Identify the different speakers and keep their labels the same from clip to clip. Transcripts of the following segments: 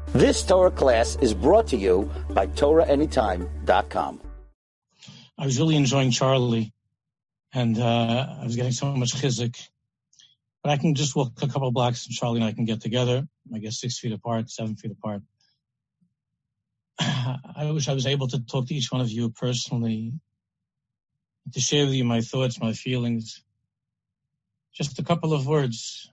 Speaker 1: This Torah class is brought to you by TorahAnytime.com.
Speaker 2: I was really enjoying Charlie, and I was getting so much chizuk. But I can just walk a couple of blocks, and Charlie and I can get together, I guess 6 feet apart, 7 feet apart. I wish I was able to talk to each one of you personally, to share with you my thoughts, my feelings. Just a couple of words.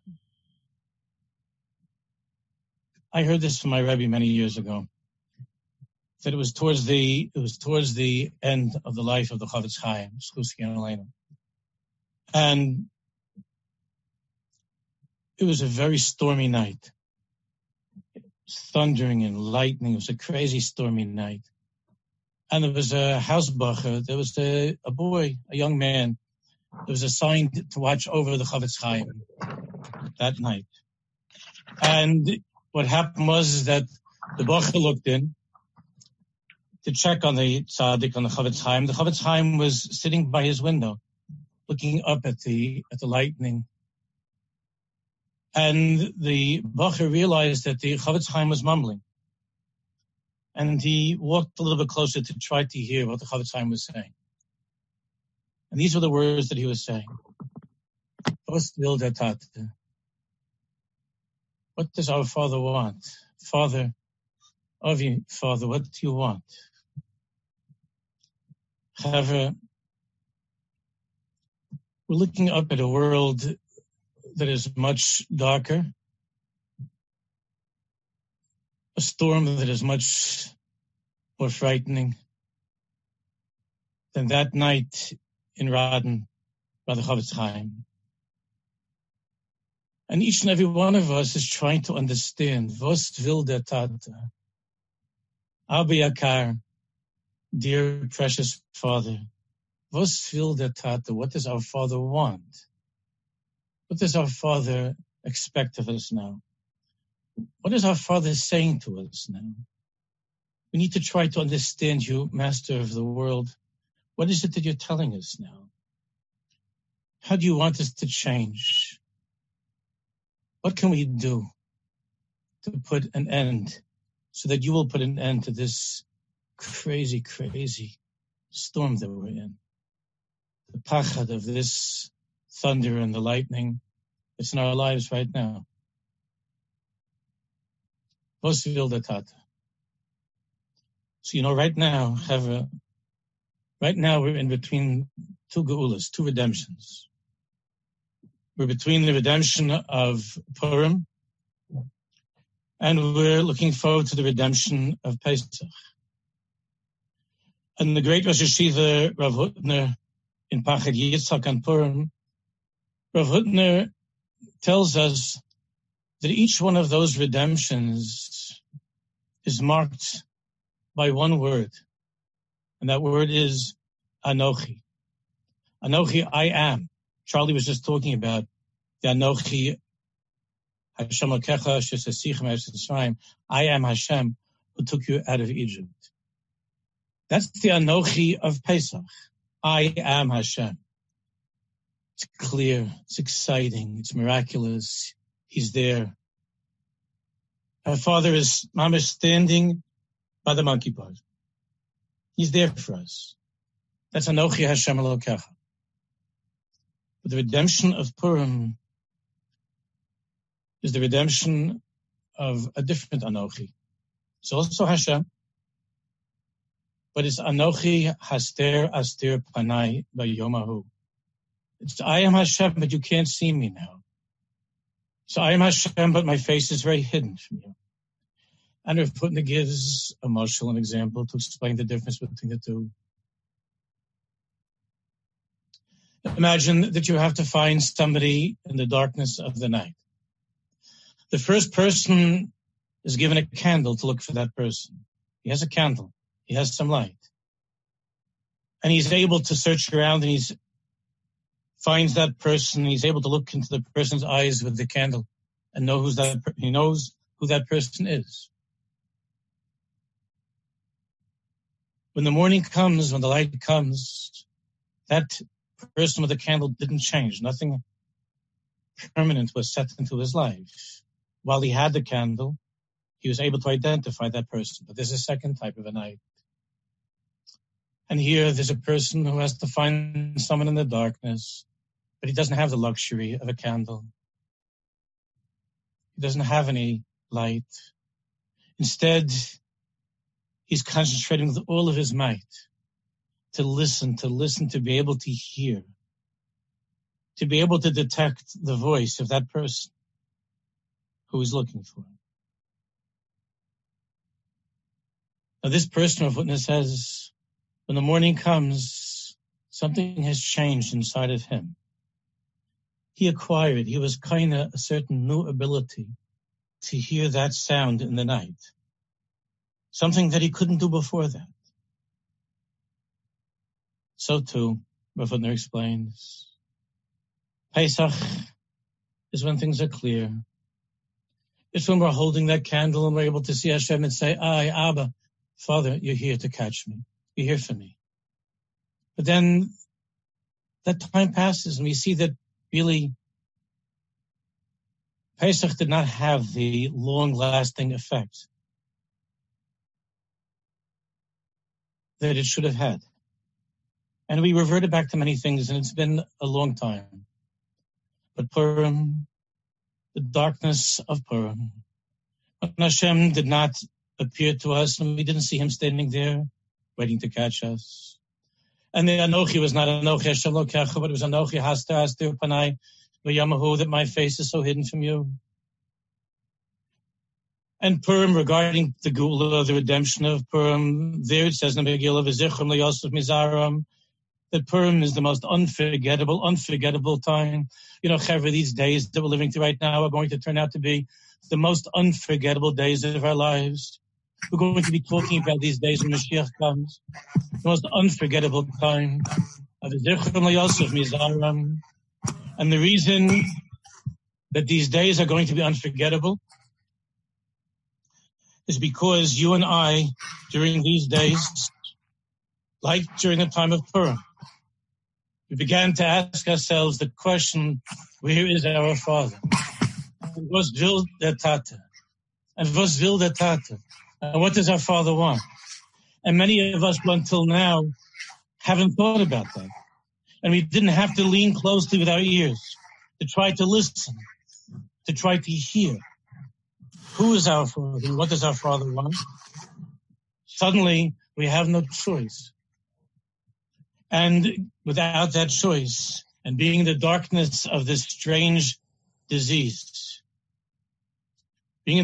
Speaker 2: I heard this from my Rebbe many years ago, that it was towards the end of the life of the Chavetz Chaim, Schuski and Elena. And it was a very stormy night. It was thundering and lightning. It was a crazy stormy night. And there was a hausbacher, there was a boy, a young man, that was assigned to watch over the Chavetz Chaim that night. And what happened was that the bacher looked in to check on the tzaddik, on the Chavetz Chaim. The Chavetz Chaim was sitting by his window, looking up at the lightning. And the bacher realized that the Chavetz Chaim was mumbling. And he walked a little bit closer to try to hear what the Chavetz Chaim was saying. And these were the words that he was saying. What does our Father want? Father, Avi, Father, what do you want? However, we're looking up at a world that is much darker, a storm that is much more frightening than that night in Radin by the Chavetz Chaim. And each and every one of us is trying to understand, was will der Tata? Abba Yakar, dear precious Father, was will der Tata? What does our Father want? What does our Father expect of us now? What is our Father saying to us now? We need to try to understand you, Master of the world. What is it that you're telling us now? How do you want us to change? What can we do to put an end, so that you will put an end to this crazy, crazy storm that we're in? The pachad of this thunder and the lightning that's in our lives right now. So right now, we're in between two geulas, two redemptions. We're between the redemption of Purim, and we're looking forward to the redemption of Pesach. And the great Rosh Yeshiva, Rav Hutner, in Pachad Yitzchak on Purim, Rav Hutner tells us that each one of those redemptions is marked by one word, and that word is Anochi. Anochi, I am. Charlie was just talking about the Anochi, Hashem Elokecha, Shesasichem Eretz. I am Hashem who took you out of Egypt. That's the Anochi of Pesach. I am Hashem. It's clear, it's exciting, it's miraculous. He's there. Our Father is Mamash standing by the monkey part. He's there for us. That's Anochi Hashem Elokecha. But the redemption of Purim is the redemption of a different Anochi. It's also Hashem, but it's Anochi Haster Aster Panai Bayomahu. It's I am Hashem, but you can't see me now. So I am Hashem, but my face is very hidden from you. And Rav Hutner gives a mashal, an example, to explain the difference between the two. Imagine that you have to find somebody in the darkness of the night. The first person is given a candle to look for that person. He has a candle. He has some light. And he's able to search around, and he finds that person. He's able to look into the person's eyes with the candle and know he knows who that person is. When the morning comes, when the light comes, that person with the candle didn't change. Nothing permanent was set into his life. While he had the candle, he was able to identify that person. But there's a second type of a night. And here there's a person who has to find someone in the darkness, but he doesn't have the luxury of a candle. He doesn't have any light. Instead, he's concentrating with all of his might to listen, to be able to hear, to be able to detect the voice of that person who he's looking for. Now, this person of witness says, when the morning comes, something has changed inside of him. He was kind of a certain new ability to hear that sound in the night. Something that he couldn't do before that. So too, Rav Hutner explains, Pesach is when things are clear. It's when we're holding that candle and we're able to see Hashem and say, Abba, Father, you're here to catch me. You're here for me. But then that time passes and we see that really Pesach did not have the long-lasting effect that it should have had. And we reverted back to many things, and it's been a long time. But Purim, the darkness of Purim, when Hashem did not appear to us, and we didn't see him standing there waiting to catch us. And the Anochi was not Anochi Hashem Lokecha, but it was Anochi Haster Panai V'Yamahu, that my face is so hidden from you. And Purim, regarding the Geula, the redemption of Purim, there it says in the Megillah, V'Zichron LeYosef Mizaram, that Purim is the most unforgettable time. Chevra, these days that we're living through right now are going to turn out to be the most unforgettable days of our lives. We're going to be talking about these days when Mashiach comes. The most unforgettable time of Zichron LeYosef Mizaram. And the reason that these days are going to be unforgettable is because you and I, during these days, like during the time of Purim, we began to ask ourselves the question, where is our Father? And was will der Tate? And was will der Tate? And what does our Father want? And many of us, until now, haven't thought about that. And we didn't have to lean closely with our ears to try to listen, to try to hear. Who is our Father? And what does our Father want? Suddenly, we have no choice. And without that choice, and being in the darkness of this strange disease, we're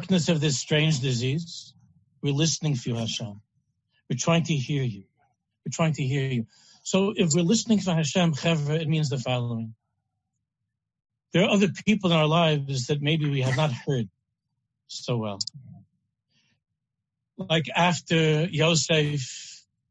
Speaker 2: listening for you, Hashem. We're trying to hear you. So if we're listening for Hashem, Chevra, it means the following. There are other people in our lives that maybe we have not heard so well. Like after Yosef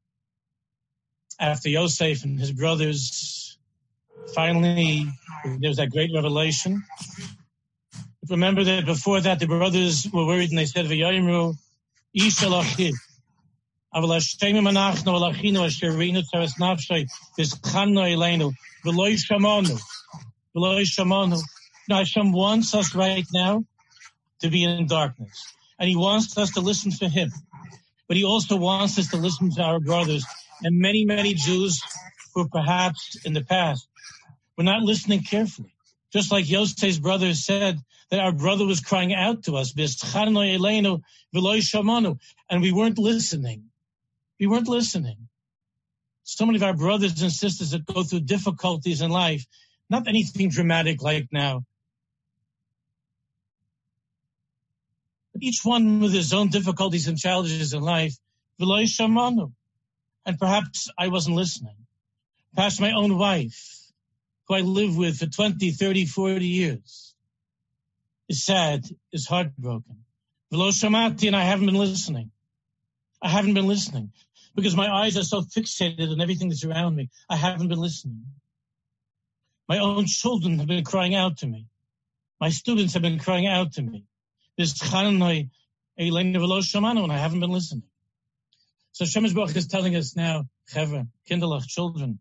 Speaker 2: and his brothers, finally, there's that great revelation. Remember that before that, the brothers were worried and they said, V'yayimru, Isha lachid. Aval Hashem imanachnu alachinu asher reinu tzeres nafshay v'zchannu eleinu v'lo yishamanu. Now Hashem wants us right now to be in darkness. And he wants us to listen for him. But he also wants us to listen to our brothers. And many, many Jews who perhaps in the past were not listening carefully. Just like Yosef's brothers said that our brother was crying out to us, and we weren't listening. So many of our brothers and sisters that go through difficulties in life, not anything dramatic like now, but each one with his own difficulties and challenges in life, and perhaps I wasn't listening. Perhaps my own wife, who I live with for 20, 30, 40 years, is sad, is heartbroken. And I haven't been listening. Because my eyes are so fixated on everything that's around me. I haven't been listening. My own children have been crying out to me. My students have been crying out to me. And I haven't been listening. So Shemesh Baruch is telling us now, Chevra, Kinderlach, children,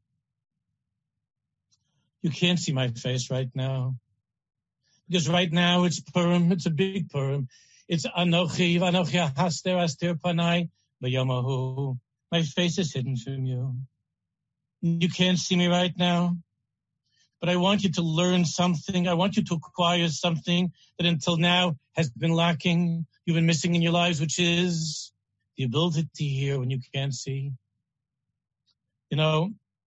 Speaker 2: you can't see my face right now. Because right now it's Purim, it's a big Purim. It's Anochi Haster Aster Panai Bayamahu. My face is hidden from you. You can't see me right now, but I want you to learn something. I want you to acquire something that until now has been lacking, you've been missing in your lives, which is the ability to hear when you can't see. You know,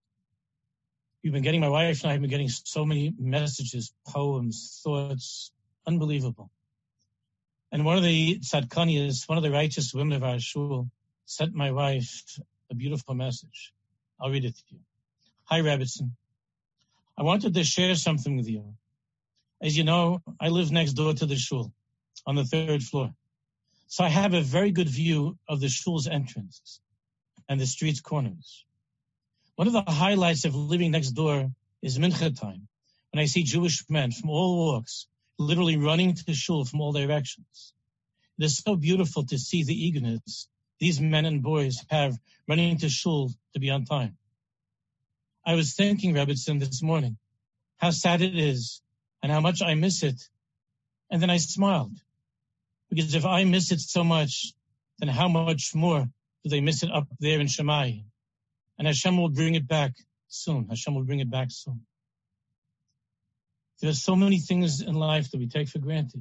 Speaker 2: my wife and I have been getting so many messages, poems, thoughts, unbelievable. And one of the tzadkaniyas, one of the righteous women of our shul, sent my wife a beautiful message. I'll read it to you. Hi, Rebbetzin. I wanted to share something with you. As you know, I live next door to the shul on the 3rd floor. So I have a very good view of the shul's entrance and the street's corners. One of the highlights of living next door is mincha time, when I see Jewish men from all walks literally running to the shul from all directions. It is so beautiful to see the eagerness these men and boys have running to shul to be on time. I was thinking, Rebbetzin, this morning, how sad it is and how much I miss it. And then I smiled. Because if I miss it so much, then how much more do they miss it up there in Shammai? And Hashem will bring it back soon. Hashem will bring it back soon. There are so many things in life that we take for granted.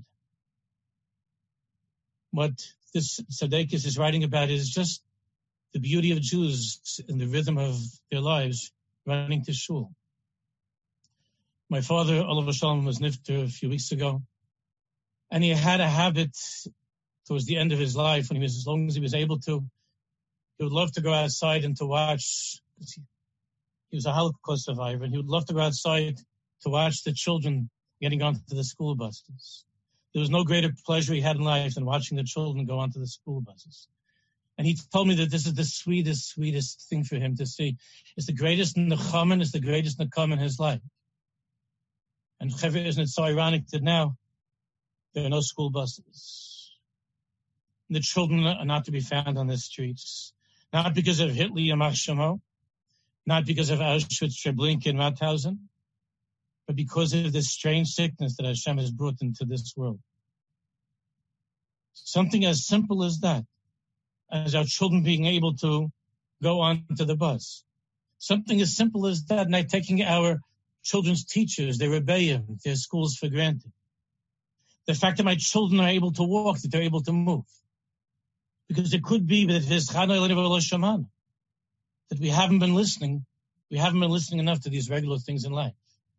Speaker 2: What this Tzaddikus is writing about is just the beauty of Jews in the rhythm of their lives running to shul. My father, Olav Shalom, was nifter a few weeks ago, and he had a habit towards the end of his life, when as long as he was able to, he would love to go outside and to watch. He was a Holocaust survivor, and he would love to go outside to watch the children getting onto the school buses. There was no greater pleasure he had in life than watching the children go onto the school buses. And he told me that this is the sweetest thing for him to see. It's the greatest nechaman, it's the greatest nekam in his life. And isn't it so ironic that now there are no school buses? And the children are not to be found on the streets. Not because of Hitler, Yamach Shemo, not because of Auschwitz, Treblinka, and Mauthausen, but because of this strange sickness that Hashem has brought into this world. Something as simple as that, as our children being able to go on to the bus. Something as simple as that, not taking our children's teachers, their rebbeim, their schools for granted. The fact that my children are able to walk, that they're able to move. Because it could be that there's that we haven't been listening enough to these regular things in life.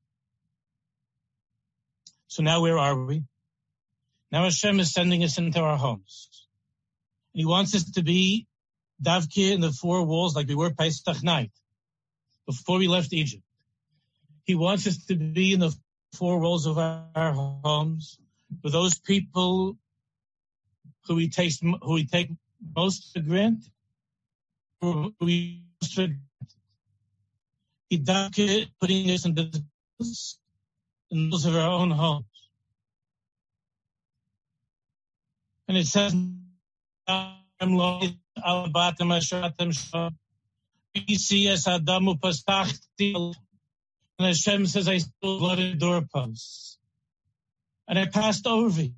Speaker 2: So now where are we? Now Hashem is sending us into our homes. And He wants us to be davke in the 4 walls like we were Pesach night, before we left Egypt. He wants us to be in the 4 walls of our homes with those people who we take most for granted. He davke putting us in those of our own homes. And it says, and Hashem says, I still blooded doorposts. And I passed over you.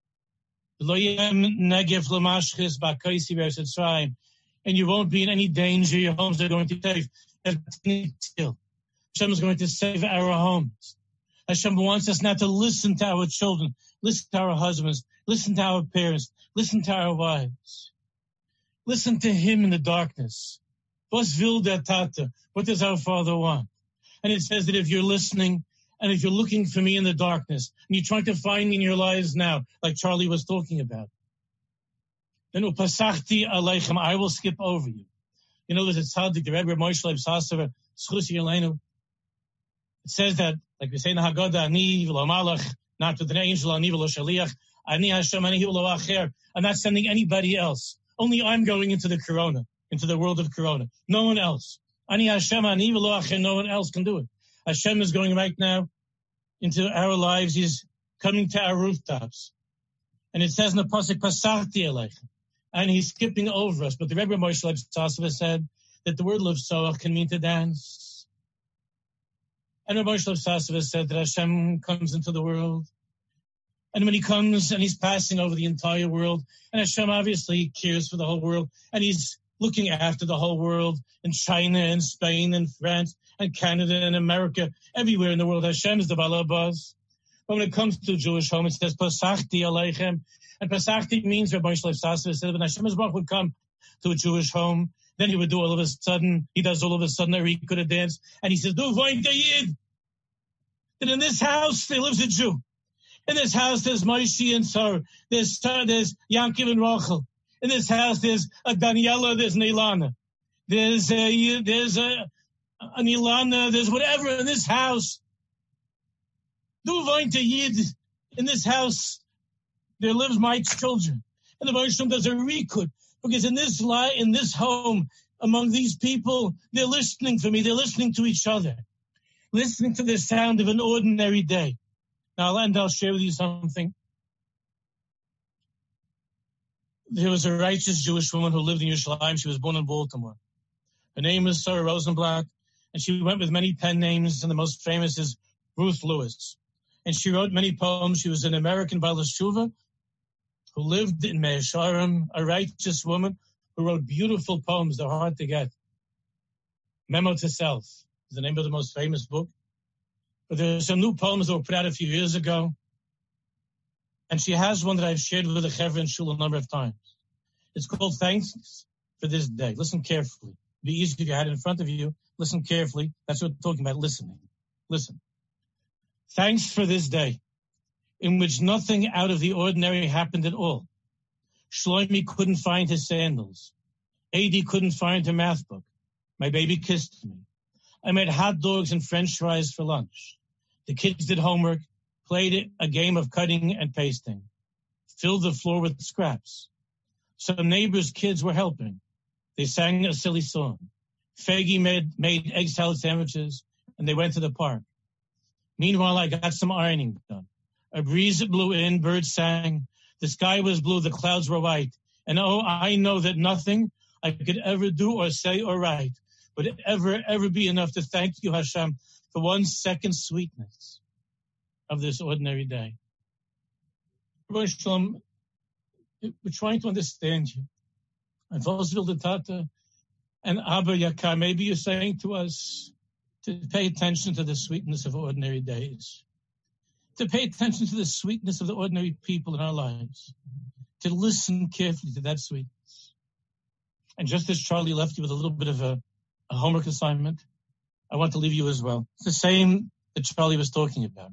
Speaker 2: And you won't be in any danger. Your homes are going to be safe. Hashem is going to save our homes. Hashem wants us now to listen to our children, listen to our husbands, listen to our parents, listen to our wives. Listen to Him in the darkness. Was will der Tate? What does our Father want? And it says that if you're listening and if you're looking for me in the darkness and you're trying to find me in your lives now, like Charlie was talking about, then upasachti aleichem, I will skip over you. You know, there's a tzaddik, the Rebbe Moshe Leib Sasser, Schus Yelenu. It says that, like we say in the Haggadah, ani v'lo malach, not with an angel, ani v'lo shaliach, ani Hashem, ani v'lo acher. I'm not sending anybody else. Only I'm going into the corona, into the world of corona. No one else. Ani Hashem, ani v'lo acher, no one else can do it. Hashem is going right now into our lives. He's coming to our rooftops. And it says in the Pasuk, pasachti aleichem. And He's skipping over us. But the Rebbe Moshe Leib Sasser said that the word levsoach can mean to dance. And Rebbe Moshe Leib Sasser said that Hashem comes into the world And when he comes and he's passing over the entire world, and Hashem obviously cares for the whole world, and he's looking after the whole world, in China and Spain and France and Canada and America, everywhere in the world, Hashem is the Balabas. But when it comes to a Jewish home, it says, Pasachti Aleichem. And Pasachti means, Rabbi Shlev Sasser said, when Hashem would come to a Jewish home, then he would do all of a sudden a Rikuda dance, and he says, Du voint a Yid. And in this house, there lives a Jew. In this house, there's Moshe and Sarah. There's Yankiv and Rachel. In this house, there's a Daniela, there's an Ilana. There's an Ilana, there's whatever in this house. Du voint a Yid. In this house, there lives my children. And the Baruch does a Rikud. Because in this home, among these people, they're listening for me. They're listening to each other. Listening to the sound of an ordinary day. Now, I'll share with you something. There was a righteous Jewish woman who lived in Yerushalayim. She was born in Baltimore. Her name was Sarah Rosenblatt, and she went with many pen names, and the most famous is Ruth Lewis. And she wrote many poems. She was an American Balas Tshuva who lived in Meir Sharim, a righteous woman who wrote beautiful poems. They're hard to get. Memo to Self is the name of the most famous book. But there are some new poems that were put out a few years ago. And she has one that I've shared with the Chevra and Shul a number of times. It's called Thanks for This Day. Listen carefully. It'd be easy if you had it in front of you. Listen carefully. That's what we're talking about, listening. Listen. Thanks for this day, in which nothing out of the ordinary happened at all. Shlomi couldn't find his sandals. Adi couldn't find her math book. My baby kissed me. I made hot dogs and French fries for lunch. The kids did homework, played a game of cutting and pasting, filled the floor with scraps. Some neighbors' kids were helping. They sang a silly song. Faggy made egg salad sandwiches, and they went to the park. Meanwhile, I got some ironing done. A breeze blew in, birds sang. The sky was blue, the clouds were white. And oh, I know that nothing I could ever do or say or write would ever be enough to thank you, Hashem, for 1 second sweetness of this ordinary day. We're trying to understand you. And Vosvil Tata and Abba Yakar, maybe you're saying to us to pay attention to the sweetness of ordinary days, to pay attention to the sweetness of the ordinary people in our lives, to listen carefully to that sweetness. And just as Charlie left you with a little bit of a homework assignment, I want to leave you as well. It's the same that Charlie was talking about.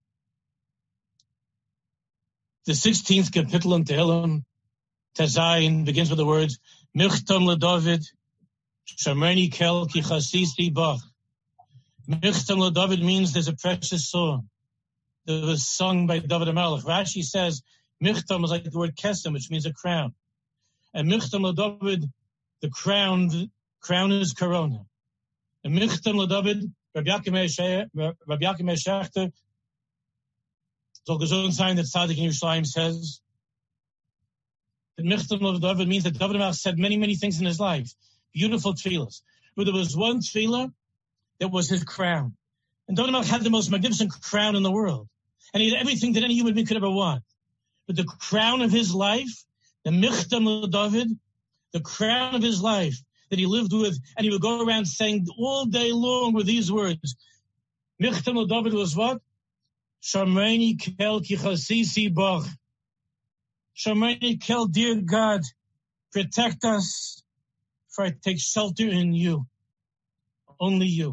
Speaker 2: The 16th kapitel in Tehillim, Tezayin, begins with the words, Michtam LeDavid, Shamreni Kel Ki Chasisi Bach. Michtam LeDavid means there's a precious song that was sung by David HaMelech. Rashi says, Michtam is like the word Kesem, which means a crown. And Michtam LeDavid, the crown is Corona. And Michtam LeDavid, Rabbi Yaakov Shechter, so the sign that Tzaddik in Yerushalayim says that Michtam LeDavid means that David HaMelech said many, many things in his life. Beautiful tefillahs. But there was one tefillah that was his crown. And David HaMelech had the most magnificent crown in the world. And he had everything that any human being could ever want. But the crown of his life, the Michtam LeDavid, the crown of his life that he lived with, and he would go around saying all day long with these words. Michtam LeDavid was what? Shamreni Kel Ki Chasisi Bach. Shamreni Kel, dear God, protect us, for I take shelter in you. Only you.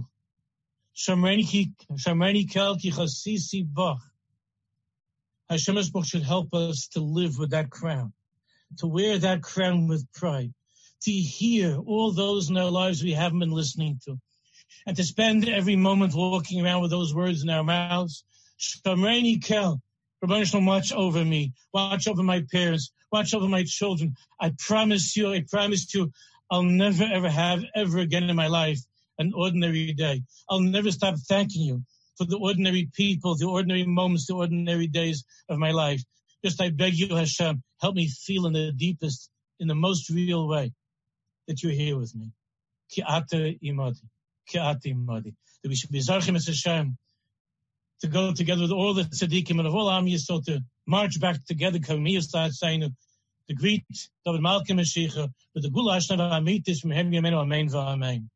Speaker 2: Shamreni Kel Ki Chasisi Bach. Hashem Yisborach should help us to live with that crown, to wear that crown with pride, to hear all those in our lives we haven't been listening to, and to spend every moment walking around with those words in our mouths. Shamreni Kel, Rabbi Shalom, watch over me, watch over my parents, watch over my children. I promise you, I'll never ever have ever again in my life an ordinary day. I'll never stop thanking you for the ordinary people, the ordinary moments, the ordinary days of my life. Just I beg you, Hashem, help me feel in the deepest, in the most real way that you're here with me. Ki ata imadi. That we should be Zarchim as Hashem, to go together with all the tzaddikim and of all Am Yisrael to march back together. Kamiyah starts saying the greet David Malcolm Mashiach with the Gulash of Amitis from Hem Yemenu Amen V'Amen.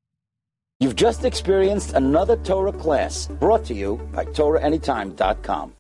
Speaker 1: You've just experienced another Torah class brought to you by TorahAnytime.com.